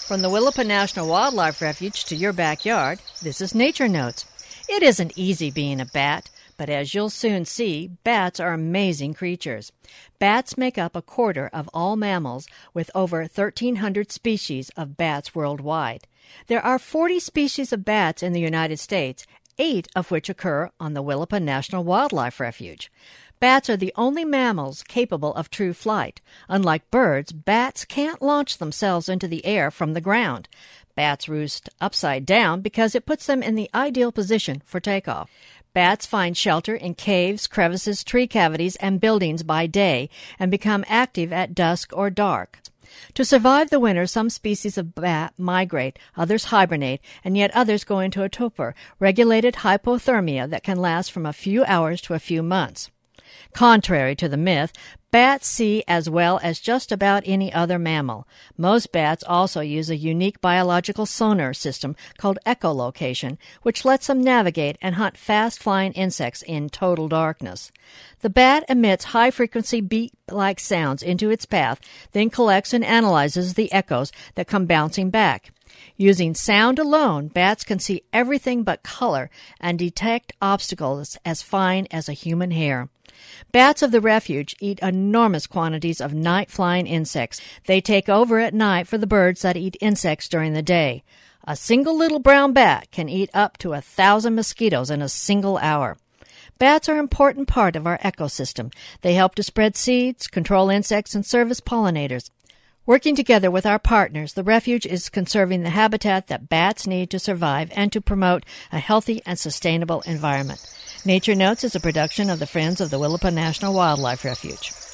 From the Willapa National Wildlife Refuge to your backyard, this is Nature Notes. It isn't easy being a bat, but as you'll soon see, bats are amazing creatures. Bats make up a quarter of all mammals, with over 1,300 species of bats worldwide. There are 40 species of bats in the United States, 8 of which occur on the Willapa National Wildlife Refuge. Bats are the only mammals capable of true flight. Unlike birds, bats can't launch themselves into the air from the ground. Bats roost upside down because it puts them in the ideal position for takeoff. Bats find shelter in caves, crevices, tree cavities, and buildings by day and become active at dusk or dark. To survive the winter, some species of bat migrate, others hibernate, and yet others go into a torpor, regulated hypothermia that can last from a few hours to a few months. Contrary to the myth, bats see as well as just about any other mammal. Most bats also use a unique biological sonar system called echolocation, which lets them navigate and hunt fast-flying insects in total darkness. The bat emits high-frequency beat-like sounds into its path, then collects and analyzes the echoes that come bouncing back. Using sound alone, bats can see everything but color and detect obstacles as fine as a human hair. Bats of the refuge eat enormous quantities of night-flying insects. They take over at night for the birds that eat insects during the day. A single little brown bat can eat up to 1,000 mosquitoes in a single hour. Bats are an important part of our ecosystem. They help to spread seeds, control insects, and serve as pollinators. Working together with our partners, the refuge is conserving the habitat that bats need to survive and to promote a healthy and sustainable environment. Nature Notes is a production of the Friends of the Willapa National Wildlife Refuge.